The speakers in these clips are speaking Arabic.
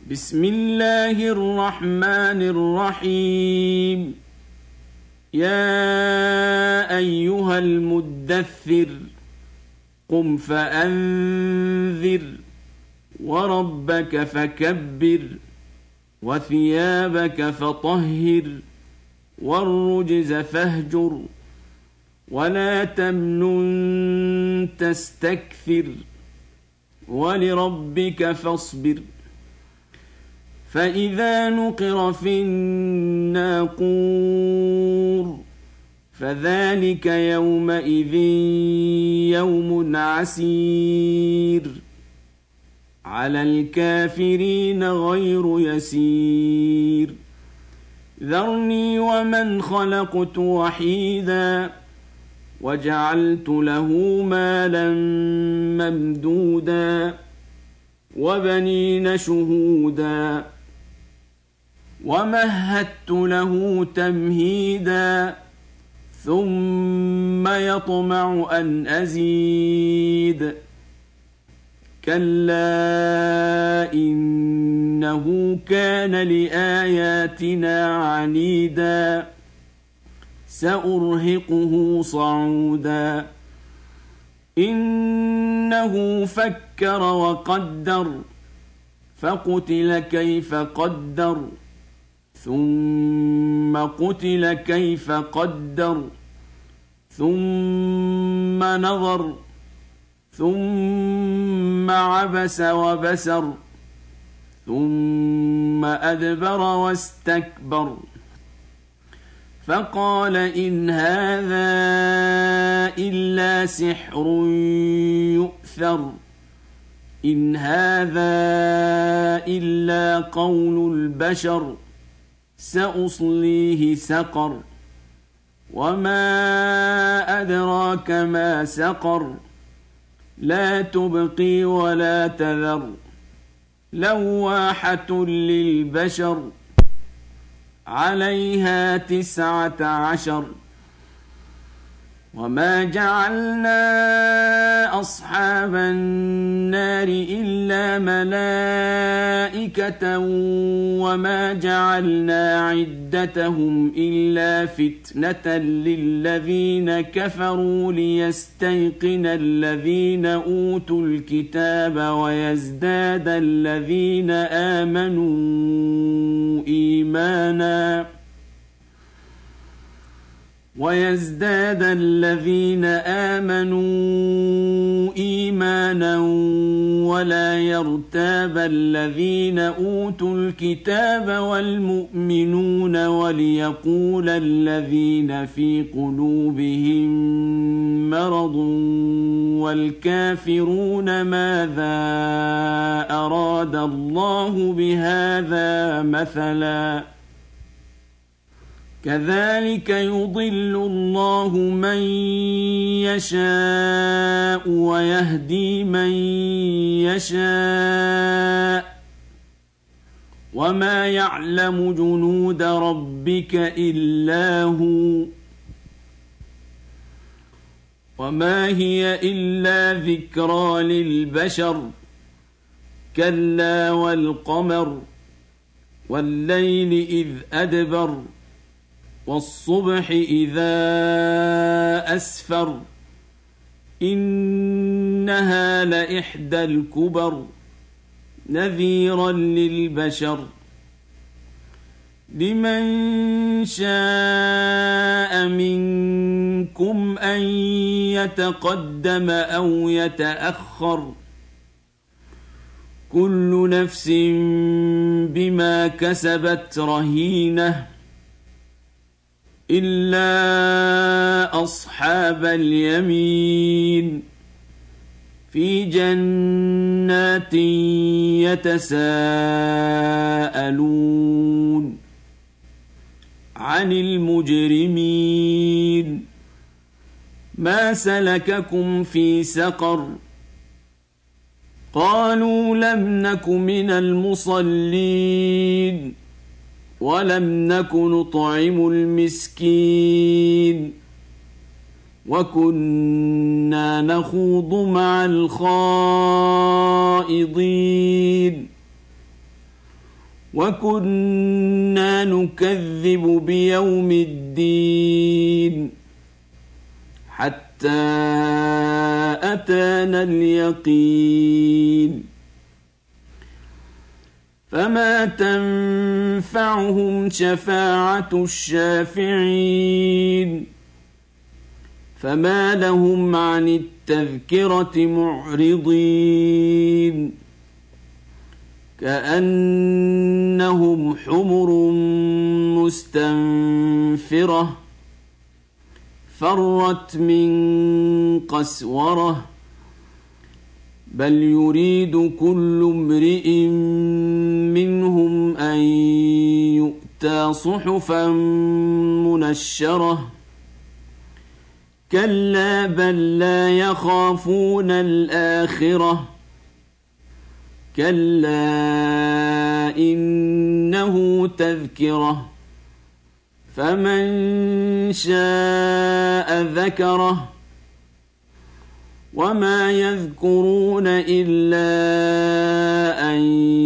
بسم الله الرحمن الرحيم. يا أيها المدثر قم فأنذر وربك فكبر وثيابك فطهر والرجز فاهجر ولا تمنن تستكثر ولربك فاصبر. فإذا نقر في الناقور فذلك يومئذ يوم عسير على الكافرين غير يسير. ذرني ومن خلقت وحيدا وجعلت له مالا ممدودا وبنين شهودا ومهدت له تمهيدا ثم يطمع أن أزيد كلا إنه كان لآياتنا عنيدا سأرهقه صعودا. إنه فكر وقدر فقتل كيف قدر ثم قتل كيف قدر ثم نظر ثم عبس وبسر ثم أدبر واستكبر فقال إن هذا إلا سحر يؤثر إن هذا إلا قول البشر سأصليه سقر وما أدراك ما سقر لا تبقي ولا تذر لواحة للبشر عليها 19. وما جعلنا أصحاب النار إلا ملائكة وما جعلنا عدتهم إلا فتنة للذين كفروا ليستيقن الذين أوتوا الكتاب ويزداد الذين آمنوا إيمانا ولا يرتاب الذين أوتوا الكتاب والمؤمنون وليقول الذين في قلوبهم مرض والكافرون ماذا أراد الله بهذا مثلا كذلك يضل الله من يشاء ويهدي من يشاء وما يعلم جنود ربك إلا هو وما هي إلا ذكرى للبشر كلا والقمر والليل إذ أدبر والصبح إذا أسفر إنها لإحدى الكبر نذيرا للبشر لمن شاء منكم أن يتقدم أو يتأخر كل نفس بما كسبت رهينة إلا أصحاب اليمين في جنات يتساءلون عن المجرمين ما سلككم في سقر قالوا لم نك من المصلين ولم نك نطعم المسكين وكنا نخوض مع الخائضين وكنا نكذب بيوم الدين حتى أتانا اليقين فما تنفعهم شفاعة الشافعين فما لهم عن التذكرة معرضين كأنهم حمر مستنفرة فرت من قسورة بل يريد كل امرئ منهم أن يؤتى صحفا منشرة كلا بل لا يخافون الآخرة كلا إنه تذكرة فمن شاء ذكره وما يذكرون إلا أن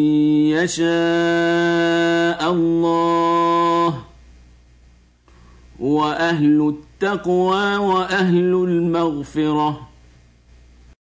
يشاء الله هو أهل التقوى وأهل المغفرة